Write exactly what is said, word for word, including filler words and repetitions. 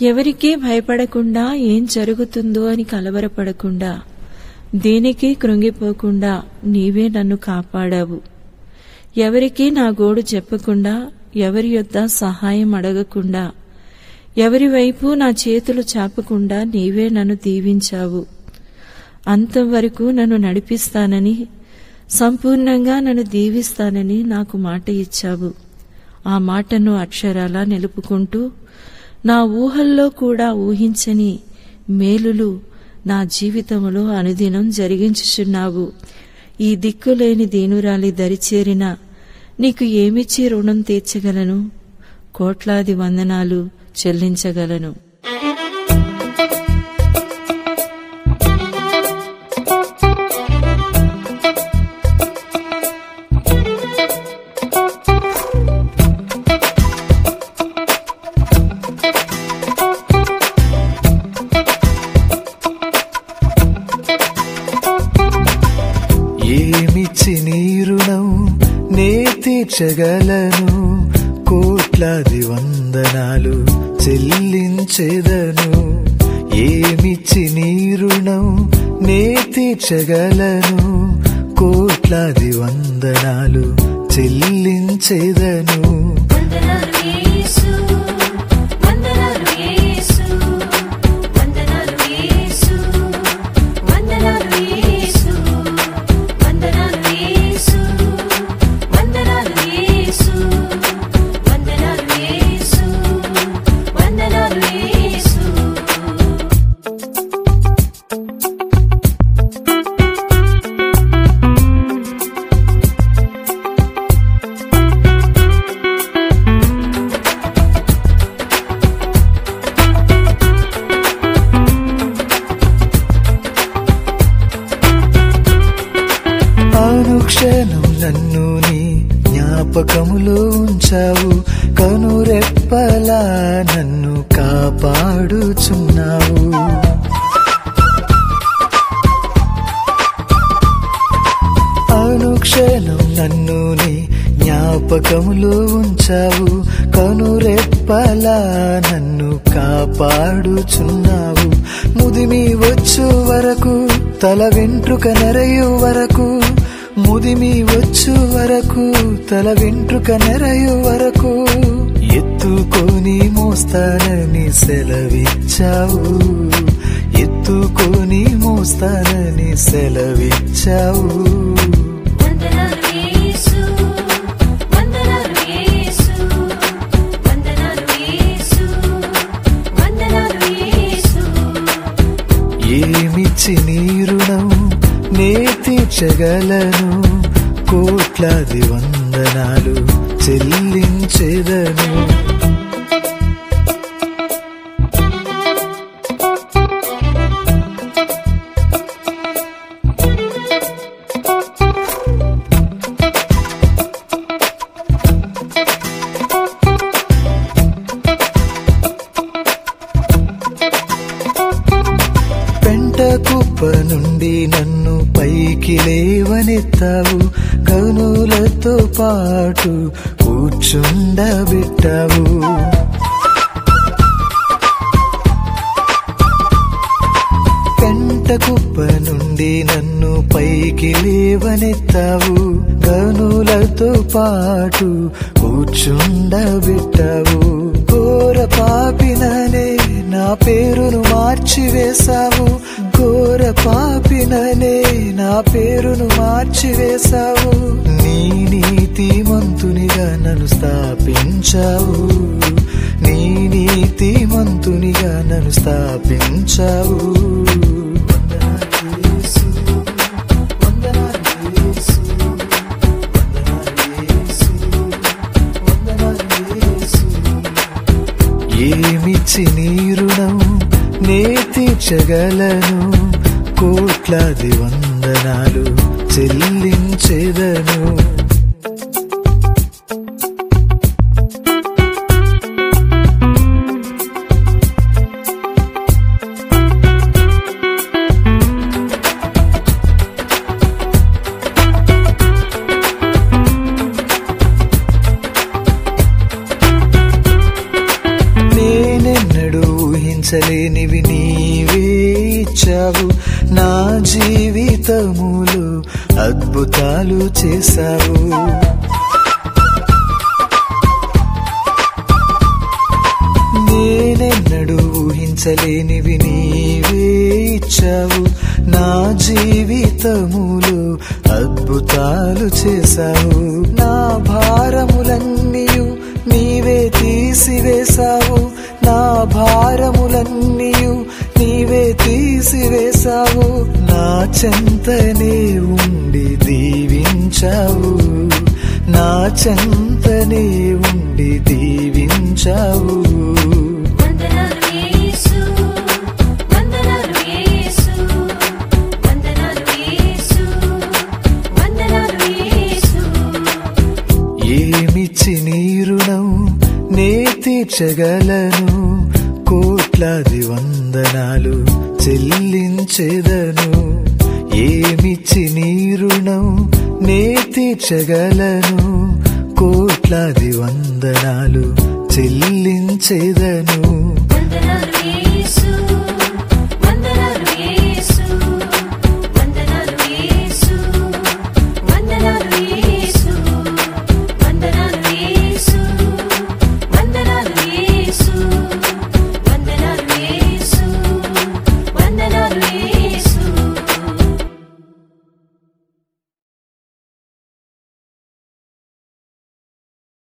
ఎవరికీ భయపడకుండా ఏం జరుగుతుందో అని కలవరపడకుండా దేనికి కృంగిపోకుండా నీవే నన్ను కాపాడావు. ఎవరికీ నా గోడు చెప్పకుండా ఎవరి యొద్ద సహాయం అడగకుండా ఎవరి వైపు నా చేతులు చాపకుండా నీవే నన్ను దీవించావు. అంతవరకు నన్ను నడిపిస్తానని సంపూర్ణంగా నన్ను దీవిస్తానని నాకు మాట ఇచ్చావు. ఆ మాటను అక్షరాలా నిలుపుకుంటూ నా ఊహల్లో కూడా ఊహించని మేలులు నా జీవితంలో అనుదినం జరిగించుచున్నావు. ఈ దిక్కులేని దీనురాలి దరిచేరిన నీకు ఏమిచ్చి రుణం తీర్చగలను? కోట్లాది వందనాలు చెల్లించగలను. ఏమిచ్చి నీ రుణం నే తీర్చగలను? కోట్లాది వందనాలు చెల్లించెదను. ఏమిచ్చి నీ రుణం నే తీర్చగలను? కోట్లాది వందనాలు చెల్లించెదను. అనుక్షణం నన్ను నీ జ్ఞాపకములో ఉంచావు. కనురెప్పలా నన్ను కాపాడుచున్నావు. అనుక్షణం నన్ను నీ జ్ఞాపకములో ఉంచావు. కనురెప్పలా నన్ను కాపాడుచున్నావు. ముదిమి వచ్చు వరకు తల వెంట్రుక నెరయు వరకు ముదిమి వచ్చు వరకు తల వెంట్రుక నెరయు వరకు ఎత్తుకొని మోస్తానని సెలవిచ్చావు. ఎత్తుకొని మోస్తానని సెలవిచ్చావు. ఏమిచ్చి నీ రుణం నే తీర్చగలను? కోట్లాది వందనాలు చెల్లించెదను. కుప్ప నుండి నన్ను పైకి లేవనెత్తావు. కనులతో పాటు కూర్చుండబెట్టావు. పెంట కుప్ప నుండి నన్ను పైకి లేవనెత్తావు. కనులతో పాటు కూర్చుండబెట్టావు. ఘోర పాపిననే నా పేరును మార్చివేశావు. ఘోర పాపిననే నా పేరును మార్చివేశావు. నీ నీతి మంతునిగా నన్ను స్థాపించావు. నీ నీతి మంతునిగా నన్ను స్థాపించావు. ఏమిచ్చి నీ రుణం నే తీర్చగలను? కోట్లాది వందనాలు చెల్లించెదను. నేనెన్నడూ ఊహించలేనివి నీవే ఇచ్చావు. నా జీవితములో అద్భుతాలు చేశావు. నేనెన్నడూ ఊహించలేనివి నీవే ఇచ్చావు. నా జీవితములో అద్భుతాలు చేశావు. నా భారములన్నీయు నీవే తీసివేశావు. నా భారములన్నీయు నీవే తీసివేశావు. నా చెంతనే ఉండి దీవించావు. నా చెంతనే ఉండి దీవించావు. ఏమిచ్చి నీ రుణం నే తీర్చగలను. కోట్లాది వందనాలు చెల్లించెదను. ఏమిచ్చి నీ రుణం నే తీర్చగలను. కోట్లాది వందనాలు చెల్లించెదను.